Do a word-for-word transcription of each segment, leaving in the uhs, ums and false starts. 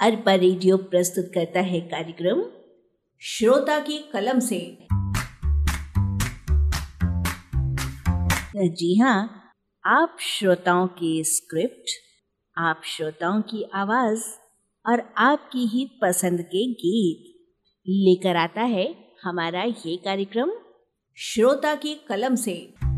Arpa radio प्रस्तुत करता है कार्यक्रम श्रोता की कलम से। जी हाँ, आप श्रोताओं की स्क्रिप्ट, आप श्रोताओं की आवाज और आपकी ही पसंद के गीत लेकर आता है हमारा ये कार्यक्रम श्रोता की कलम से।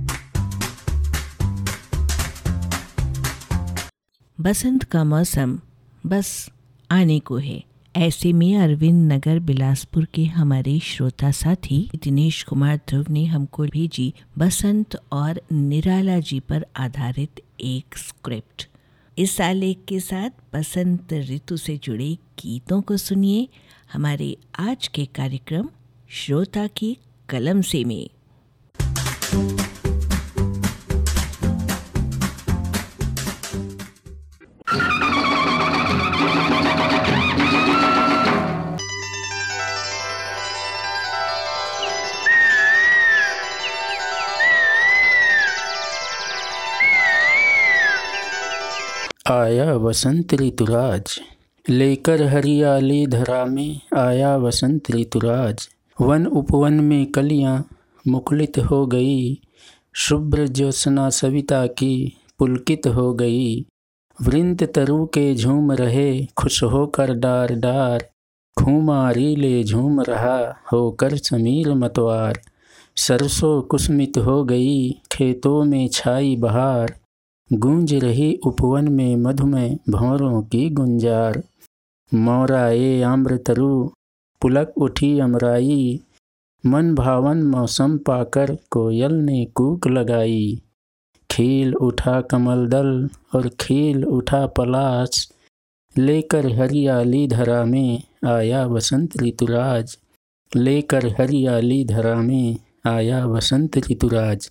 बसंत का मौसम बस आने को है। ऐसे में अरविंद नगर बिलासपुर के हमारे श्रोता साथी दिनेश कुमार ध्रुव ने हमको भेजी बसंत और निराला जी पर आधारित एक स्क्रिप्ट। इस आलेख के साथ बसंत ऋतु से जुड़े गीतों को सुनिए हमारे आज के कार्यक्रम श्रोता की कलम से में। आया वसंत ऋतुराज, लेकर हरियाली धरा में आया वसंत ऋतुराज। वन उपवन में कलियां मुकुलित हो गई, शुभ्र ज्योत्सना सविता की पुलकित हो गई। वृंत तरु के झूम रहे खुश होकर डार डार, खुमारी ले झूम रहा होकर समीर मतवार। सरसों कुसमित हो गई, खेतों में छाई बहार, गूंज रही उपवन में मधुमय भंवरों की गुंजार। मौराए आम्र तरु पुलक उठी अमराई, मन भावन मौसम पाकर कोयल ने कूक लगाई। खिल उठा कमल दल और खिल उठा पलाश, लेकर हरियाली धरा में आया वसंत ऋतुराज। लेकर हरियाली धरा में आया वसंत ऋतुराज।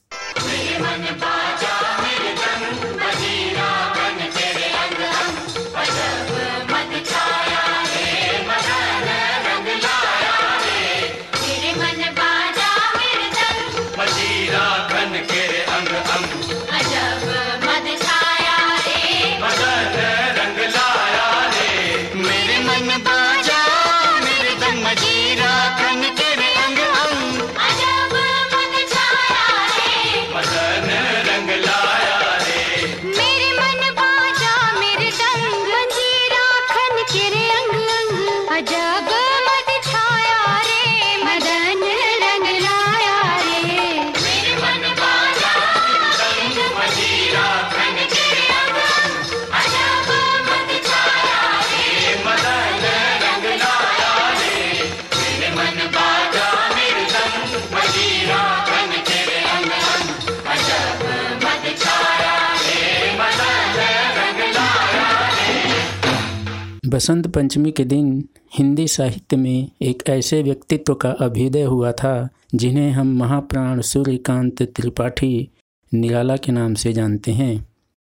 बसंत पंचमी के दिन हिंदी साहित्य में एक ऐसे व्यक्तित्व का अभ्युदय हुआ था जिन्हें हम महाप्राण सूर्यकांत त्रिपाठी निराला के नाम से जानते हैं।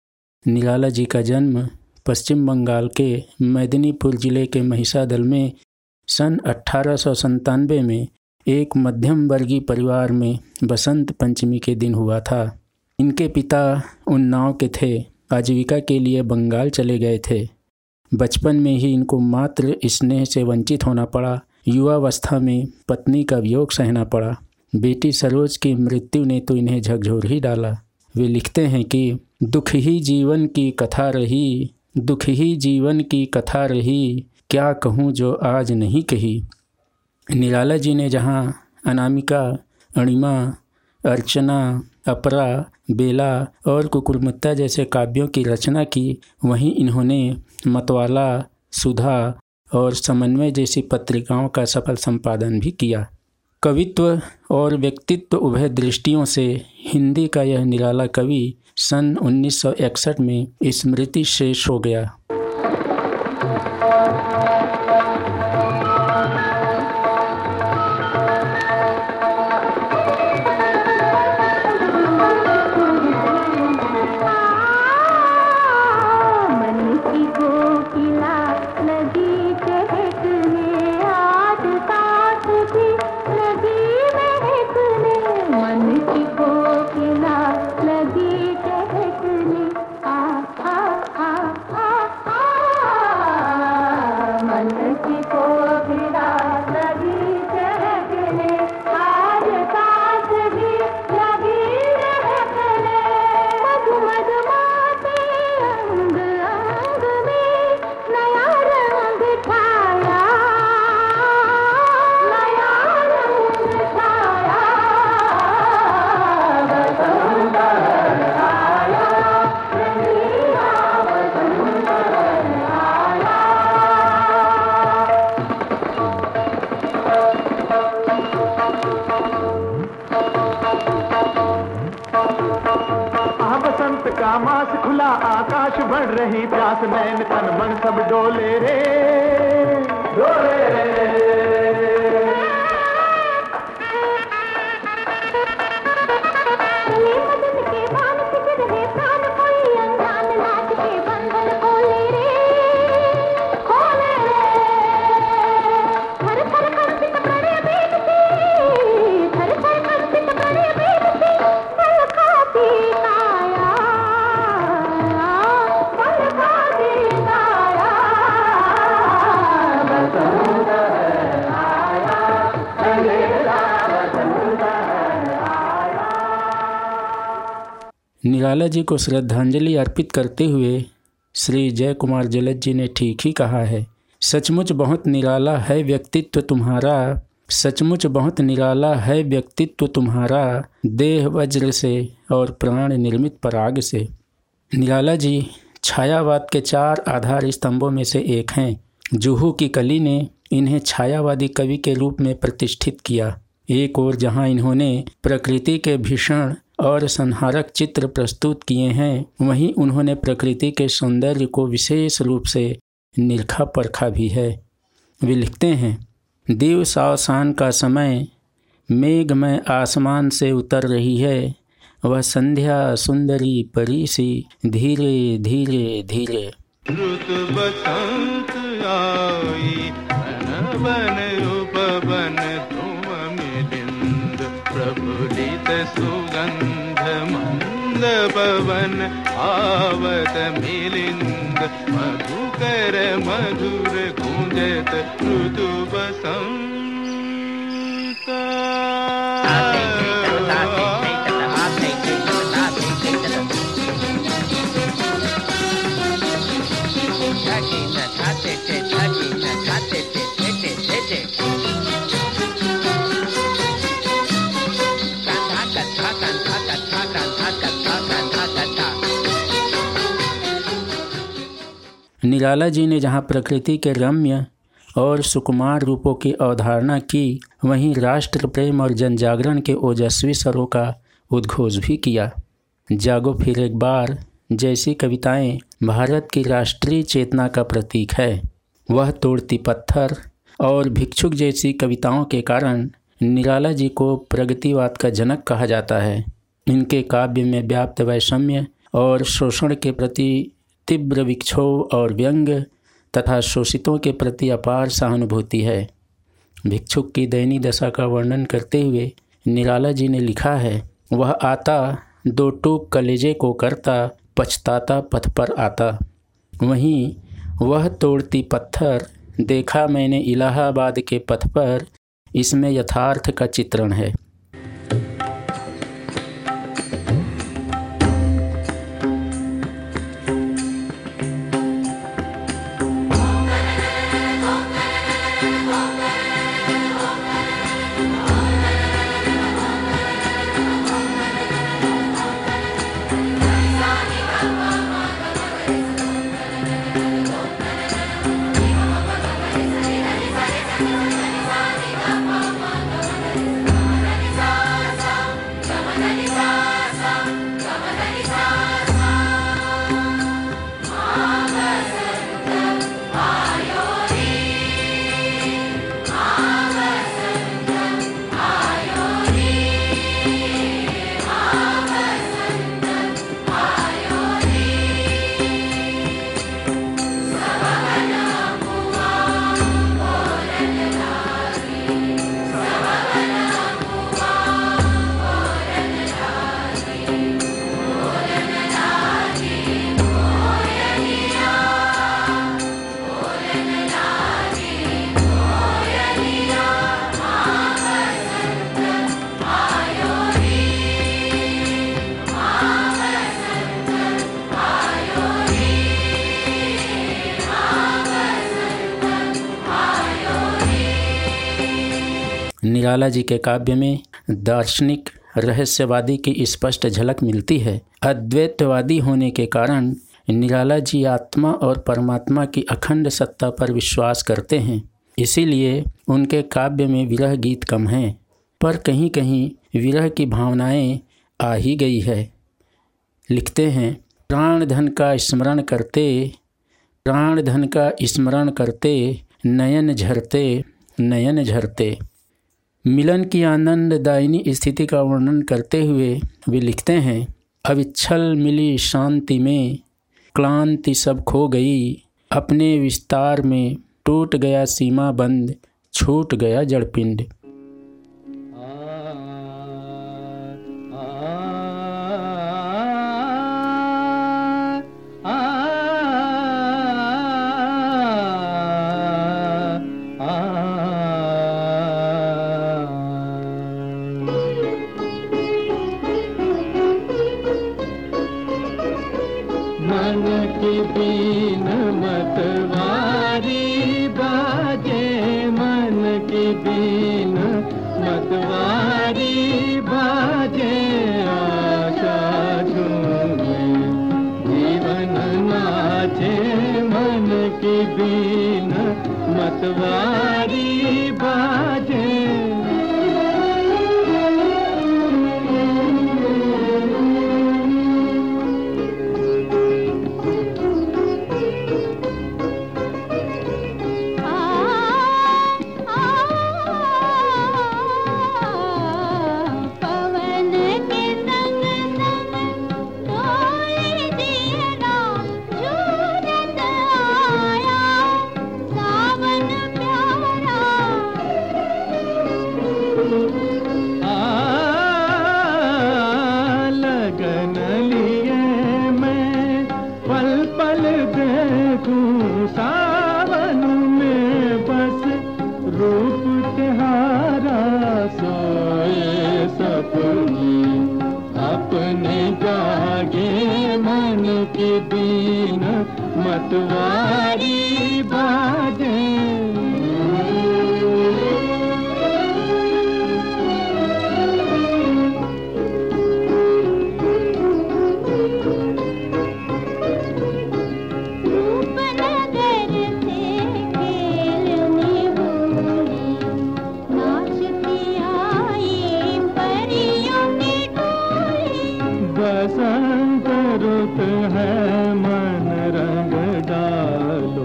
निराला जी का जन्म पश्चिम बंगाल के मेदिनीपुर जिले के महिषादल में सन अट्ठारह सौ संतानवे में एक मध्यम वर्गीय परिवार में बसंत पंचमी के दिन हुआ था। इनके पिता उन्नाव के थे, आजीविका के लिए बंगाल चले गए थे। बचपन में ही इनको मात्र स्नेह से वंचित होना पड़ा। युवावस्था में पत्नी का वियोग सहना पड़ा। बेटी सरोज की मृत्यु ने तो इन्हें झकझोर ही डाला। वे लिखते हैं कि दुख ही जीवन की कथा रही, दुख ही जीवन की कथा रही, क्या कहूँ जो आज नहीं कही। निराला जी ने जहाँ अनामिका, अणिमा, अर्चना, अपरा, बेला और कुकुरमुत्ता जैसे काव्यों की रचना की, वहीं इन्होंने मतवाला, सुधा और समन्वय जैसी पत्रिकाओं का सफल संपादन भी किया। कवित्व और व्यक्तित्व उभय दृष्टियों से हिंदी का यह निराला कवि सन उन्नीस सौ इकसठ में स्मृति शेष हो गया। आ, आ, आ, आ, खुला आकाश बढ़ रही प्यास, नैन तन मन सब डोले रे डोले रे। निराला जी को श्रद्धांजलि अर्पित करते हुए श्री जय कुमार जलद जी ने ठीक ही कहा है। सचमुच बहुत निराला है व्यक्तित्व तुम्हारा, सचमुच बहुत निराला है व्यक्तित्व तुम्हारा, देह वज्र से और प्राण निर्मित पराग से। निराला जी छायावाद के चार आधार स्तंभों में से एक हैं। जुहू की कली ने इन्हें छायावादी कवि के रूप में प्रतिष्ठित किया। एक ओर जहां इन्होंने प्रकृति के भीषण और संहारक चित्र प्रस्तुत किए हैं, वहीं उन्होंने प्रकृति के सौंदर्य को विशेष रूप से निरखा परखा भी है। वे लिखते हैं, दिवस अवसान का समय, मेघमय आसमान से उतर रही है, वह संध्या सुंदरी परी सी धीरे धीरे धीरे। ऋतु बसंत आई, बन बन उपवन धूम मिलिंद, प्रफुल्लित सुगंध मंद पवन आवत मिलिंद, मधुकर मधुर गूंजत ऋतु बसंत। निराला जी ने जहाँ प्रकृति के रम्य और सुकुमार रूपों की अवधारणा की, वहीं राष्ट्र प्रेम और जनजागरण के ओजस्वी स्वरों का उद्घोष भी किया। जागो फिर एक बार जैसी कविताएं भारत की राष्ट्रीय चेतना का प्रतीक है। वह तोड़ती पत्थर और भिक्षुक जैसी कविताओं के कारण निराला जी को प्रगतिवाद का जनक कहा जाता है। इनके काव्य में व्याप्त वैषम्य और शोषण के प्रति तीव्र विक्षोभ और व्यंग तथा शोषितों के प्रति अपार सहानुभूति है। भिक्षुक की दयनीय दशा का वर्णन करते हुए निराला जी ने लिखा है, वह आता दो टूक कलेजे को करता, पछताता पथ पर आता। वहीं वह तोड़ती पत्थर देखा मैंने इलाहाबाद के पथ पर, इसमें यथार्थ का चित्रण है। निराला जी के काव्य में दार्शनिक रहस्यवादी की स्पष्ट झलक मिलती है। अद्वैतवादी होने के कारण निराला जी आत्मा और परमात्मा की अखंड सत्ता पर विश्वास करते हैं। इसीलिए उनके काव्य में विरह गीत कम हैं, पर कहीं कहीं विरह की भावनाएं आ ही गई है। लिखते हैं, प्राण धन का स्मरण करते, प्राण धन का स्मरण करते, नयन झरते नयन झरते। मिलन की आनंददायिनी स्थिति का वर्णन करते हुए वे लिखते हैं, अविच्छल मिली शांति में क्लांति सब खो गई, अपने विस्तार में टूट गया सीमा बंद, छूट गया जड़पिंड। मतवारी बाजे मतवारी बाजे। बसंत रुत है मन रंग डालो,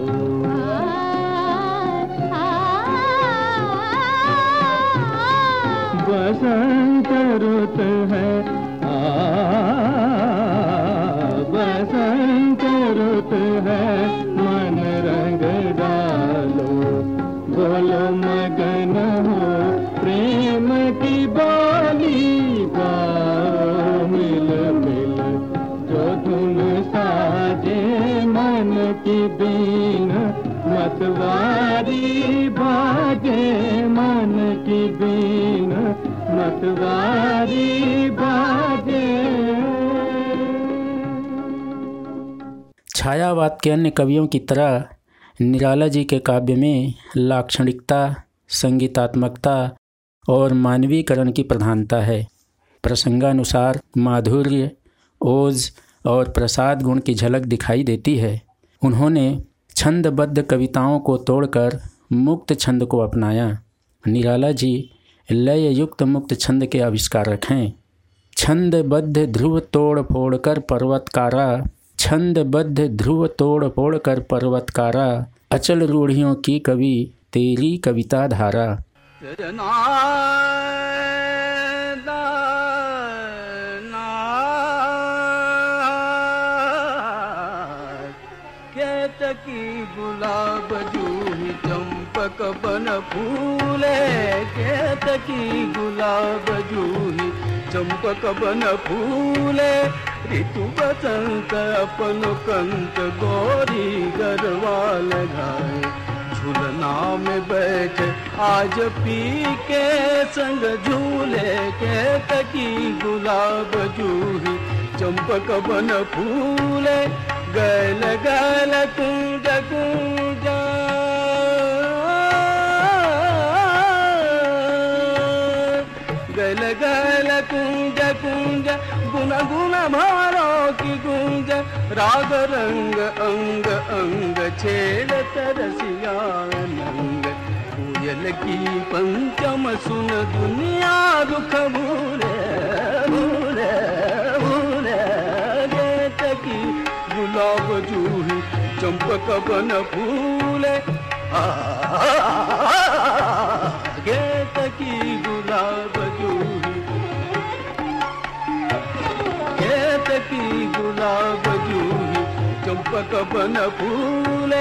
बसंत रुत है आ बसंत रुत है मन रंग डालो, बोलो मगन हो प्रेम की बोली गाओ, मिल मिल जो धुन साजे मन की बीन, मतवारी बाजे मन की बीन, मतवारी बाजे। छायावाद के अन्य कवियों की तरह निराला जी के काव्य में लाक्षणिकता, संगीतात्मकता और मानवीकरण की प्रधानता है। प्रसंगानुसार माधुर्य, ओज और प्रसाद गुण की झलक दिखाई देती है। उन्होंने छंदबद्ध कविताओं को तोड़कर मुक्त छंद को अपनाया। निराला जी लय युक्त मुक्त छंद के आविष्कारक हैं। छंदबद्ध ध्रुव तोड़ फोड़ कर पर्वतकारा, छंदबद्ध ध्रुव तोड़ फोड़ कर पर्वतकारा, अचल रूढ़ियों की कवि तेरी कविता धारा। की गुलाब जूही चंपक बन फूले, केत की गुलाब जूही चंपक बन फूले, ऋतु बसंत अपन कंत गोरी गरवाल गाए, झूलना में बैठ आज पी के संग झूले, केत की गुलाब जूही चंपक बन फूले, गल गल कुंज कुंज गल गल कुंज कुंज, गुन गुन भारो की गुंज, राग रंग अंग अंग छेड़ तरसिया नंग, कोयल की पंचम सुन दुनिया दुख भूले भूले भूले, गेत की गुलाब जूही चंपक बन फूले केतकी गुलाब जूही केतकी गुलाब जूही चंपक बन फूले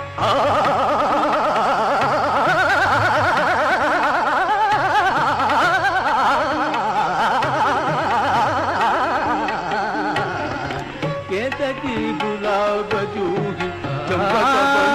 केतकी गुलाब जूही चंपक बन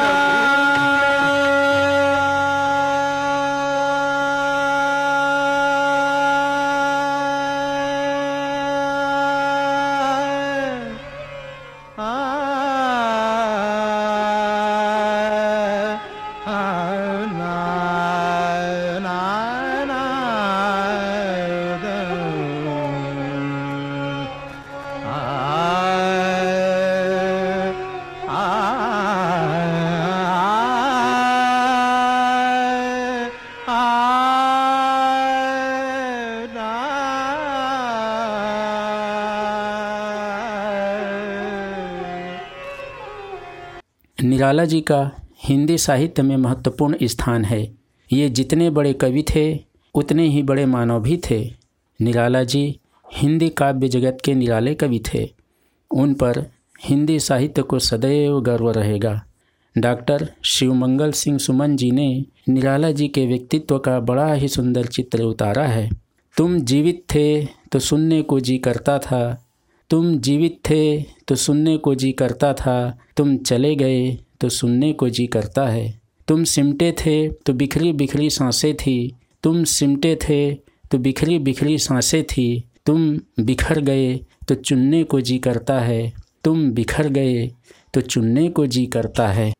निराला जी का हिंदी साहित्य में महत्वपूर्ण स्थान है। ये जितने बड़े कवि थे उतने ही बड़े मानव भी थे। निराला जी हिंदी काव्य जगत के निराले कवि थे। उन पर हिंदी साहित्य को सदैव गर्व रहेगा। डॉक्टर शिवमंगल सिंह सुमन जी ने निराला जी के व्यक्तित्व का बड़ा ही सुंदर चित्र उतारा है। तुम जीवित थे तो सुनने को जी करता था, तुम जीवित थे तो सुनने को जी करता था, तुम चले गए तो सुनने को जी करता है। तुम सिमटे थे तो बिखरी बिखरी सांसें थी, तुम सिमटे थे तो बिखरी बिखरी सांसें थी, तुम बिखर गए तो चुनने को जी करता है, तुम बिखर गए तो चुनने को जी करता है।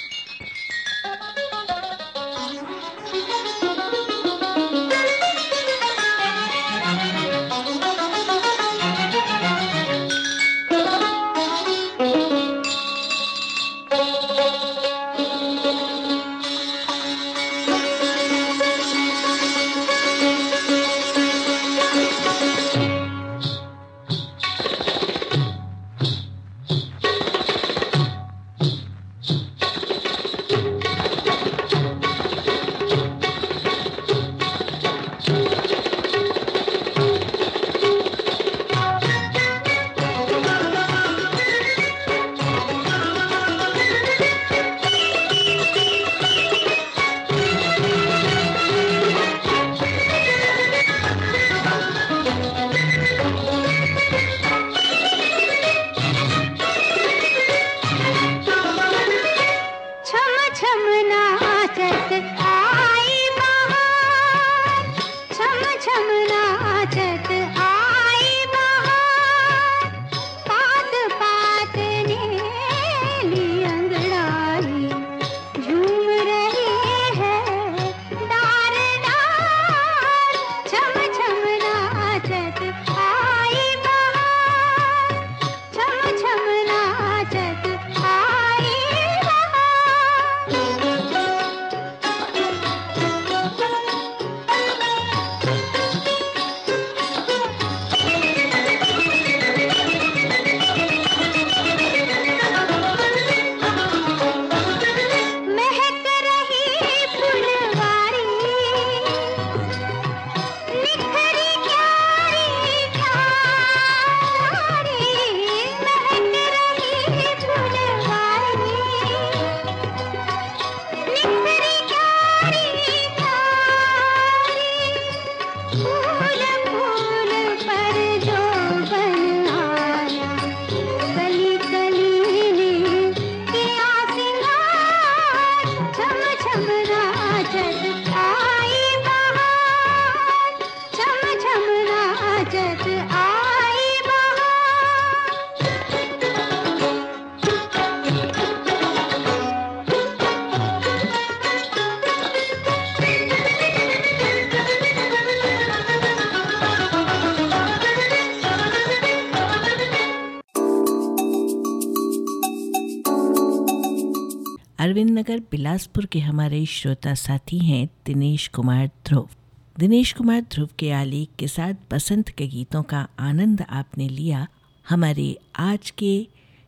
अरविंद नगर बिलासपुर के हमारे श्रोता साथी हैं दिनेश कुमार ध्रुव। दिनेश कुमार ध्रुव के आलेख के साथ बसंत के गीतों का आनंद आपने लिया। हमारे आज के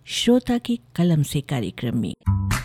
श्रोता की कलम से कार्यक्रम में।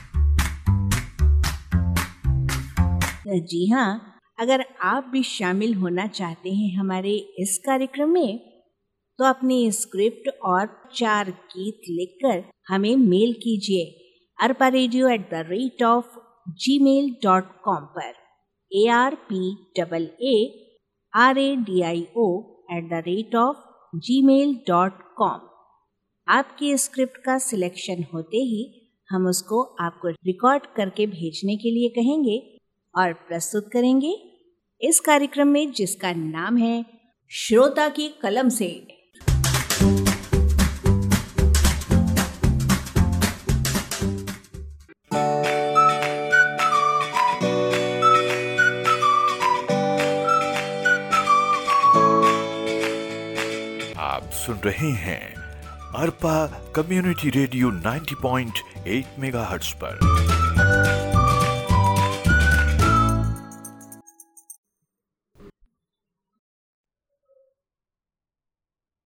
जी हाँ, अगर आप भी शामिल होना चाहते हैं हमारे इस कार्यक्रम में तो अपनी स्क्रिप्ट और चार गीत लिखकर हमें मेल कीजिए Arpa radio at the rate of Gmail dot com पर। A R P double A R A D I O at the rate of Gmail dot com. आपकी स्क्रिप्ट का सिलेक्शन होते ही हम उसको आपको रिकॉर्ड करके भेजने के लिए कहेंगे और प्रस्तुत करेंगे इस कार्यक्रम में, जिसका नाम है श्रोता की कलम से। आप सुन रहे हैं अरपा कम्युनिटी रेडियो नब्बे पॉइंट आठ मेगाहर्ट्ज पर।